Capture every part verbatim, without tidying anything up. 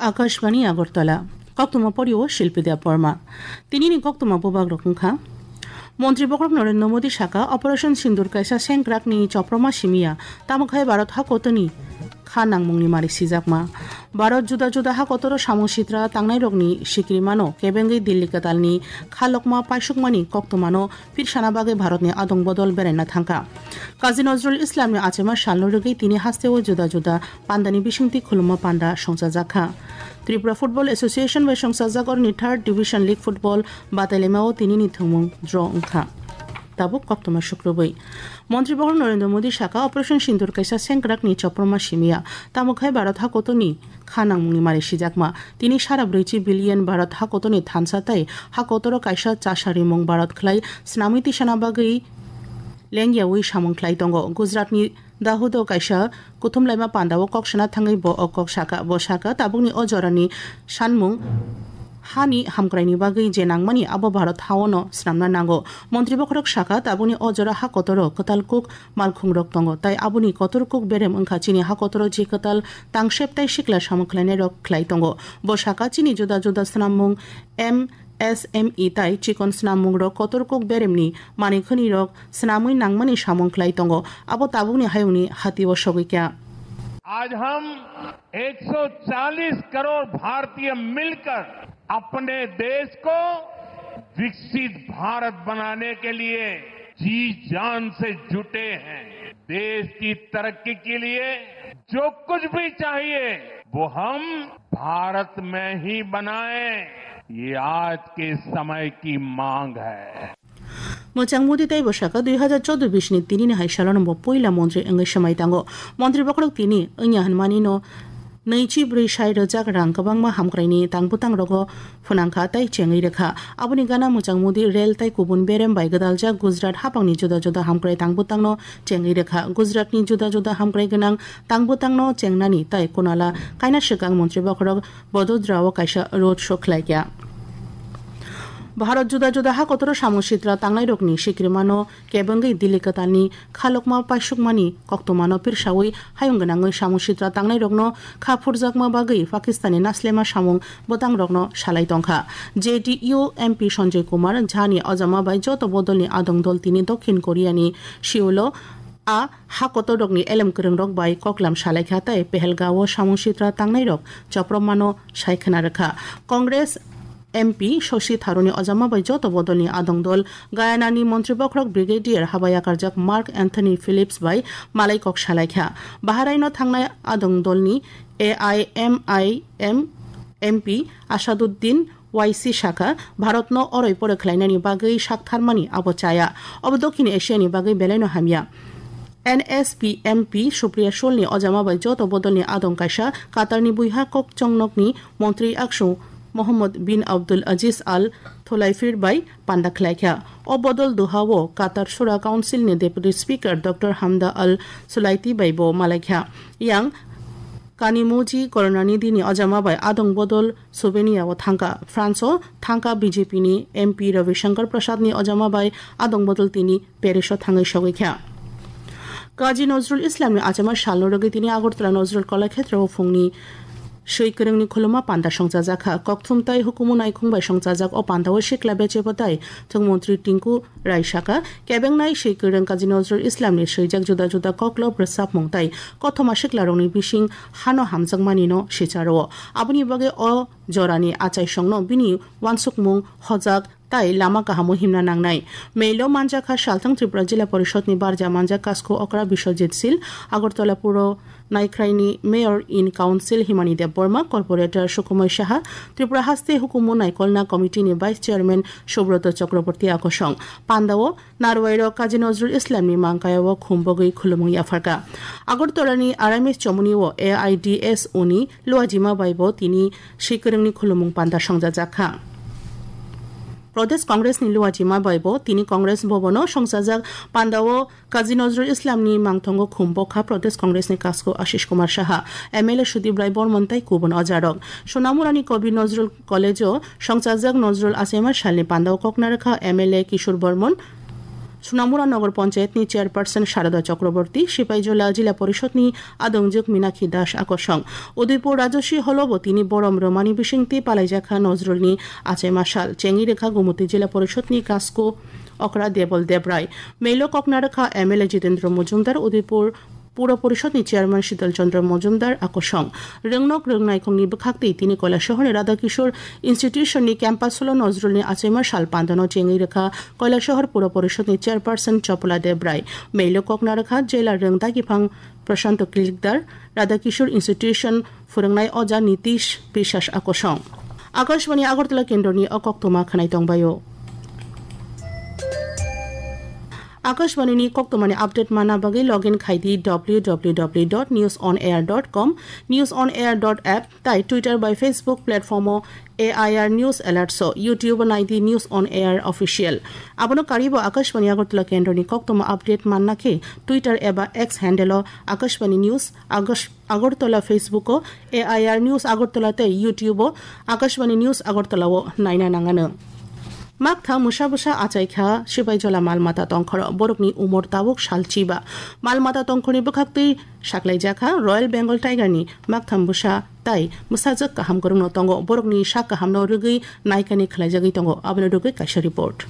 আকাশবাণী আগরতলা কক্তমা পরিও শিল্পী দেব বর্মা তিনি কক্তমা বোবাগ রকমখা মন্ত্রী বকরক নরেন্দ্র মোদী শাখা অপারেশন সিন্দুর কাইসা সেংক্রাকনি চপ্রমা সিমিয়া তামখায় ভারত হাকতনি খা নাংমুংনি মারি সিজাকমা ভারত जुदा जुदा हाकतर सामसित्रा तांनाय रगनि सिक्रिमानो केबेंगै दिल्ली कातालनि खालकमा पाइसुकमानि कक्तमानो फिरसाना बागै भारतनि आदं बदल बेरायना थांखा काजी नजरुल इस्लामनि आचेमा सालनो रगै तिनि हास्तेव जुदा जुदा पान्दानि बिसिंति खुलुमा पान्दा संसाजाखा त्रिपुरा फुटबल एसोसिएशन बै संसाजागरनि थार्ड डिविजन लीग फुटबल बादायलायनायाव तिनि थोंमुं ड्र ओंखा ताबुक कक्तमा शुक्रबै मन्त्री बहर नरेंद्र मोदी शाखा ऑपरेशन सिंदूर कैसा सेंक्राकनि चप्रमा सिमिया तामुखाय भारत हाकतनि खानांमुंनि मारे सिजाकमा तिनि सारा ब्रैजि बिलियन भारत हाकतनि थानसाताय हाकतर कायसा चासारि मुं भारत खलाय स्नामिति सानाबागै लेंगियावै सामंख्लाय दङ गुजरातनि दाहुदो कायसा कुथुमलायमा पान्दाव कक्सना थाङै ब अकक शाखा ब शाखा ताबुकनि अजरानि सानमुं हानि हामग्रायनि बागै जे नांमानि आबो भारत हावनो स्नामना नांगौ मन्त्री बखरक शाखा ताबुनि अजरा हाकतर कतालकुक मालखुंरक दङ ताय आबुनि कतरकुक बेरेम ओंखाचिनि हाकतर जे कताल तांसेबताय सिक्ला सामख्लायनाय रक ख्लाय दङ ब शाखा चिनि जुदा जुदा स्नाममुं एम एस एम ई ताय चिकन स्नाममुं रक कतरकुक बेरेमनि मानिखनि रक स्नामै नांमानि सामंख्लाय दङ आबो ताबुनि हायुनि हातिव सगैक्या आज हम एक सौ चालीस करोड़ भारतीय मिलकर अपने देश को विकसित भारत बनाने के लिए जी जान से जुटे हैं देश की तरक्की के लिए जो कुछ भी चाहिए वो हम भारत में ही बनाएं ये आज के समय की मांग है मोजां मोदी ताई बसाका दुई हजार चौदह बिसनि तिनि हाय सालानम्ब पहिला मन्त्री अंगै समायतांगो मन्त्री बखरक तिनि ओइया हनमानि न नैजि ब्रै साय रोजा रां गोबांमा हामग्रायनि तांबुतां रगो फुनांखा ताय चेङै रेखा आबुनि गाना मोजां मोदी रेल ताय गुबुन बेरेम बाय गदालजा गुजरात हापांनि जुदा जुदा हामग्राय तांबुतांनो चेङै रेखा गुजरातनि जुदा जुदा हामग्राय गोनां तांबुतांनो चेंनानि ताय कोनाला कायना सिगां मन्त्री बखरक बडोदराव कायसा रोड शो खलायग्या भारत जुदा जुदा हाकतर सामसित्रा तांनाय रगनि सिक्रिमानो केबंगै दिल्ली कातालनि खालकमा पाइसुकमानि कक्तमानो फिरसावै हायुंगोनाङै सामसित्रा तांनाय रगनो खाफुरजाकमा बागै पाकिस्तानी नासलेमा सामुं बोतां रगनो सालाय दंखा जेडीयू एमपी सञ्जय कुमार झानि अजामा बाय जत बदलनि आदं दल तिनि दक्षिण कोरियानि सिउलो आ हाकत रगनि एलम करं रग बाय ककलाम सालायखाताय पहलगाव सामसित्रा तांनाय रग चप्रमानो सायखना रखा कांग्रेस एमपी शशि थारुनि अजामा बाय जत बदलनि आदं दल गायानानि मन्त्री बखरक ब्रिगेडियर हाबायाकारजाक मार्क एन्थनी फिलिप्स बाय मालायकक सालायखा बाहारायनो थांनाय आदं दलनि एआईएमआईएम एमपी आसादुद्दीन वाईसी शाखा भारतनो अरय परेखलायनायनि बागै साकथारमानि आबचाया अब दक्षिण एशियानि बागै बेलायनो हामिया एनएसपीएमपी सुप्रिया शोलनि अजामा बाय जत बदलनि आदं कायसा कातारनि बुइहा ककचंगनकनि मन्त्री आक्सु Mohammed bin Abdul Aziz Al थोलाइफिर बाय पान्दा खलायख्या ओ बदल दुहावो कातार शुरा काउंसिल नि deputy speaker doctor Hamda Al Sulaiti बायबो मालायख्या यांग कानिमोजी करनानि दिनि अजामा बाय आदं बदल सोवेनियाव थांका फ्रांसो थांका बीजेपी नि एमपी रविशंकर प्रसाद नि अजामा बाय आदं बदल तिनि पेरिसो थाङै सगैख्या काजी नजरुल इस्लाम नि आचेमा सालनो रगै तिनि आगरतला नजरुल कलाक्षेत्र फुंनि सैकरंनि खुलुमा पान्दा संजाजाखा कक्थुमताय हुकुमु नायखुंबाय संजाजाक अ पान्दाव सिक्ला बेचेबताय थों मन्त्री टिंकु रायशाखा केबेंनाय सैकरं काजी नजरुल इस्लामनि सैजाक जुदा जुदा कक्लब प्रसाब मंगताय कथमा सिक्लारंनि बिसिं हानो हामजाकमानिनो सिचारो आबुनि बागे अ जरानि आचाय संनो बिनि वानसुकमुं हजाक ताय लामा काहामो हिमना नांनाय मेलो मानजाखा सालथां त्रिपुरा जिल्ला परिषदनि बारजा मानजा कास्को अकरा बिश्वजित सिल आगरतला पुर नायख्रायनि mayor in council Himani Dev Barma corporator Sukumay Saha Tripura हास्ते हुकुमु नायकलना कमिटिनि भाइस चेयरमैन सुब्रत चक्रवर्ती आकसं पान्दाव नारवायर काजी नजरुल इस्लामनि मांकायाव खुम्बगै खुलुमुं याफारका आगरतलानि आरएमएस चमुनिव एआईडीएस उनि लुआजिमा बायबो तिनि सिकरंनि खुलुमुं पान्दा संजाजाखा प्रदेश कांग्रेस नि लुआजिमा बायबो तिनि कांग्रेस भवनो संसाजाक पान्दाव काजी नजरुल इस्लामनि मांथंगो खुम्बखा प्रदेश कांग्रेस नि कास्को आशीष कुमार साहा एमएलए सुदीप राय बर्मनताय कुबन अजारक सोनामुरानि कवि नजरुल कलेजो संसाजाक नजरुल आसेमा सालनि पान्दाव ककनारखा एमएलए किशोर बर्मन सुनामुरा नगर पंचायतनि चेयरपार्सन शारदा चक्रवर्ती सिपाहीजला जिला परिषदनि आदंजुक मीनाक्षी दास आकर्षण उदयपुर राजस्वी हलबतीनि बरम रमानी बिसिंति पालाइजाखा नजरुलनि आचाइ मासाल चेंगिरेखा गुमती जिला परिषदनि कास्को अकरा देवल देवराय मेलो ककनारेखा एमएलए जितेन्द्र मजुमदार उदयपुर पौर परिषदनि चेयरमैन शीतल चंद्र मजुमदार आकर्षण रोंनक रोंनायखंनि बोखाक्ति तिनि कयलाशहरनि राधाकिशोर इन्स्टिट्यूशननि क्याम्पासुल नजरुलनि आचैमा साल पान्दानो चेंगिरेखा कयलाशहर पौर परिषदनि चेयरपार्सन चपला देवराय मेलो ककनारेखा जेला रोंदागिफां प्रशांत किलिकदार राधाकिशोर इन्स्टिट्यूशन फोरोंनाय अजा नीतीश बिश्वास आकर्षण आकाशवाणी आगरतला केन्द्रनि अकक्तमा खोनाय दंबायो आकाशवाणी कक्तमानि अपडेट माना बागै लगइन खाइदि W W W dot news on air dot com news on air dot app ताई ट्विटर बाय फेसबुक प्लेटफर्मो एआईआर न्यूज एलार्ट्स यूट्यूब नाइदि निउज अन एयर ऑफिशियल आबनो कारिबो आकाशवाणी आगरतला केन्द्रनि कक्तमा अपडेट माननाखे ट्विटर एबा X handle Akashvani news Agartala Facebook AIR news Agartala ते यूट्यूब आकाशवाणी न्यूज आगरतला नायना नांगानो मागथा मुसाबुसा आचाइखा सिपाहीजला मालमाता तंखर बरकनि उमर ताबुक सालचिबा मालमाता तंखरनि बोखाक्ति साक्लाइजाखा रयेल बेंगल टाइगारनि मागथाम बुसा ताई मुसाजक काहाम गरुंनो तंगो बरकनि सा काहामनो रुगै नायकानि खलाइजागै तंगो आबनो रुगै काशा रिपोर्ट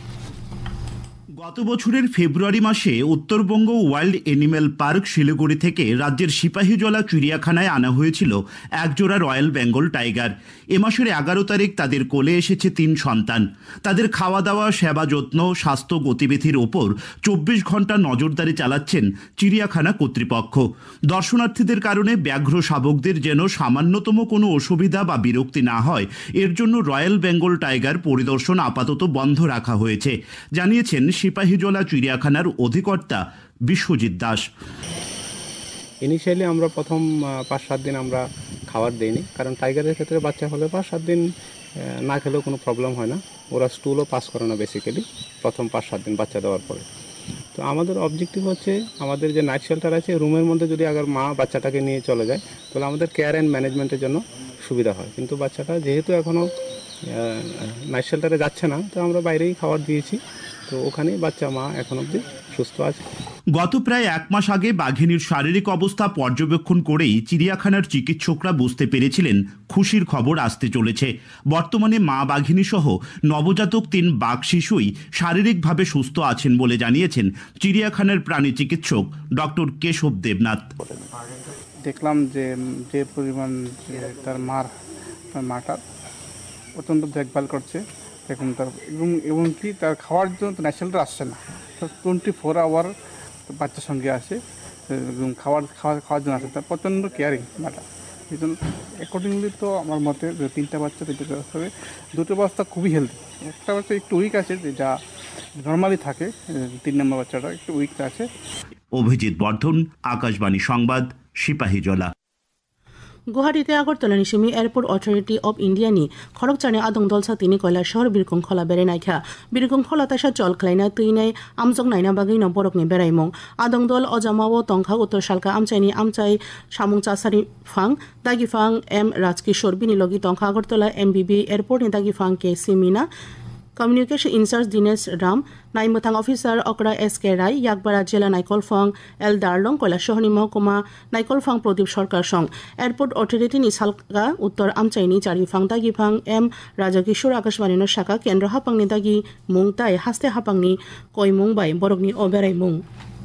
গত বছরের ফেব্রুয়ারি মাসে Uttarbanga wild animal park Siliguri থেকে রাজ্যের সিপাহীজলা চিড়িয়াখানায় আনা হয়েছিল একজোড়া রয়্যাল বেঙ্গল টাইগার। এ মাসের এগারো তারিখ তাদের কোলে এসেছে তিন সন্তান। তাদের খাওয়া দাওয়া, সেবা যত্ন, স্বাস্থ্য গতিবিধির ওপর চব্বিশ ঘন্টা নজরদারি চালাচ্ছেন চিড়িয়াখানা কর্তৃপক্ষ। দর্শনার্থীদের কারণে ব্যাঘ্র শাবকদের যেন সামান্যতম কোনো অসুবিধা বা বিরক্তি না হয়, এর জন্য রয়্যাল বেঙ্গল টাইগার পরিদর্শন আপাতত বন্ধ রাখা হয়েছে, জানিয়েছেন সিপাহীজলা চিড়িয়াখানার অধিকর্তা বিশ্বজিৎ দাস। ইনিশিয়ালি আমরা প্রথম পাঁচ সাত দিন আমরা খাবার দিইনি, কারণ টাইগারের ক্ষেত্রে বাচ্চা হলে পাঁচ সাত দিন না খেলেও কোনো প্রবলেম হয় না, ওরা স্টুলও পাস করে না বেসিক্যালি প্রথম পাঁচ সাত দিন বাচ্চা দেওয়ার পরে। তো আমাদের অবজেক্টিভ হচ্ছে আমাদের যে নাইট শেল্টার আছে রুমের মধ্যে যদি আবার মা বাচ্চাটাকে নিয়ে চলে যায় তাহলে আমাদের কেয়ার অ্যান্ড ম্যানেজমেন্টের জন্য সুবিধা হয়, কিন্তু বাচ্চাটা যেহেতু এখনও নাইট শেল্টারে যাচ্ছে না তো আমরা বাইরেই খাবার দিয়েছি, তো ওখানেই বাচ্চা মা এখন অবধি সুস্থ আছে। গত প্রায় এক মাস আগে বাঘিনীর শারীরিক অবস্থা পর্যবেক্ষণ করেই চিড়িয়াখানার চিকিৎসকরা বুঝতে পেরেছিলেন খুশির খবর আসতে চলেছে। বর্তমানে মা বাঘিনী সহ নবজাতক তিন বাঘ শিশুই শারীরিকভাবে সুস্থ আছেন বলে জানিয়েছেন চিড়িয়াখানার প্রাণী চিকিৎসক ডক্টর কেশব দেবনাথ। দেখলাম যে যে পরিমাণ তার মার মাটা অত্যন্ত দেখভাল করছে এখন তার, এবং এমনকি তার খাওয়ার জন্য তো ন্যাচারাল আসছে না, টোয়েন্টি ফোর আওয়ার বাচ্চার সঙ্গে আসে এবং খাবার খাওয়া খাওয়ার জন্য আসে, তার প্রচণ্ড কেয়ারিং মাটা। এই জন্য অ্যাকর্ডিংলি তো আমার মতে তিনটা বাচ্চা তিনটে হবে, দুটো বাচ্চা খুবই হেলদি, একটা বাচ্চা একটু উইক আছে যা নর্মালি থাকে, তিন নম্বর বাচ্চাটা একটু উইক আছে। অভিজিৎ বর্ধন, আকাশবাণী সংবাদ, সিপাহীজলা। गुवाहाटीতে আগরতলাनि सिमी एयरपोर्ट अथॉरिटी ऑफ इंडियानि खरकचानि आदं दलसा तिनि कयला शहर बिरखंखला बेरायनायखा बिरखंखला तासा चल खलायना तैनाय आमजों नायना बागैनो बरकनि बेरायमं आदं दल अजामावो तंखा उत्तर सालका आमचाइनि आमचाइ सामुं चासारि फां दागिफां एम राजकिशोर बिनि लगी तंखा আগরতলা एमबीबी एयरपोर्टनि दागिफां के सिमिना कम्युनिकेशन इंचार्ज दिनेश राम नायमथां अफिसार अकरा एस के राय याकबारा जिला नायकलफां एल दारलं कयलाशहरनि महकुमा नायकलफां प्रदीप सरकार सं एयरपोर्ट अथॉरिटीनि सालका उत्तर आमचाइनि चारिफां दागिफां एम राजकिशोर आकाशवाणीनो शाखा केन्द्र हापांनि दागि मुं ताय हास्ते हापांनि कयमुं बाय बरकनि अबेरायमुं।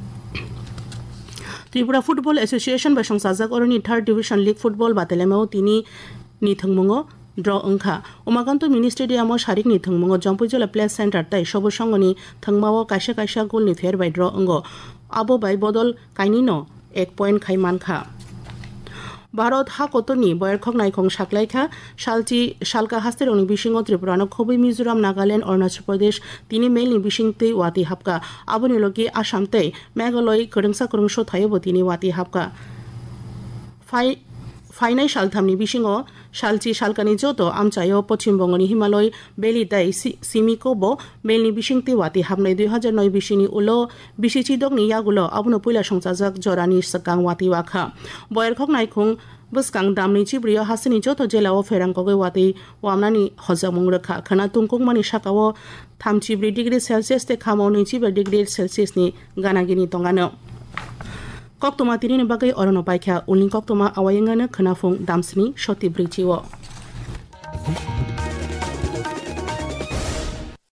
त्रिपुरा फुटबल एसोसिएशन बाय संसाजाक अरनि थार्ड डिविजन लीग फुटबल बादायलायनायाव तिनि निथंमुङो ड्र अंखा उमाकान्त मिनि स्टेडियाम सारिकनि थंमुङो जम्पुइजला प्ले सेन्टार ताय सबसंगनि थंमाव कायसा कायसा गोलनि फेर बाय ड्र अंगो आबो बाय बदल काइनिनो एक पॉइंट खाइ मानखा। भारत हा कतनि बयरखक नायखं साक्लायखा सालची सालका हास्तेरनि बिसिङाव त्रिपुरानो खबै मिजोराम नागालेण्ड अरुणाचल प्रदेश तिनि मेलनि बिसिंतै वाति हाबका आबोनि लगे आसाम तै मेघालय खोरोंसा खोरोंसो थायोबो तिनि वाति हाबका फाइ फाइनाय सालथामनि बिसिङाव सालची सालकानि जतो आमचायो पश्चिमबंगनि हिमालय बेलि दाय सिमिकोबो मेलनि बिसिंति वाति हाबनाय दुई हजार नय बिसिनि उलो बिसिचिदकनि यागुलो आबुनो पुइला संसाजाक जरानि सकां वाति वाखा बयरखक नायखं Buskang damni chibrio hasini joto jelao ferang koge wati wamnani hojamung rakha khana tungkung mani shakawo thamchibri degree celsius te khamoni chibe degree celsius ni ganagini tongano koktoma tini bagai orono paikha ulin koktoma awayengana khanafung damsni shoti brichiwo